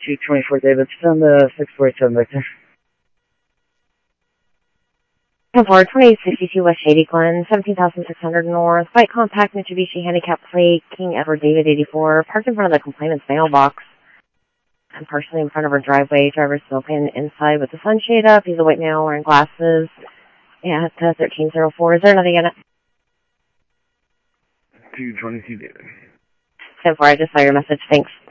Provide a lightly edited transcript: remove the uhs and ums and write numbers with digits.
224 David, send the 647 Victor. 2062 West Shady Glen, 17,600 North, white compact Mitsubishi handicap plate, King Edward David 84, parked in front of the complainant's mailbox. I'm partially in front of her driveway, driver's smoking inside with the sunshade up, he's a white male wearing glasses. Yeah, it's 1304, is there nothing in it? 222 David. 10-4, I just saw your message, thanks.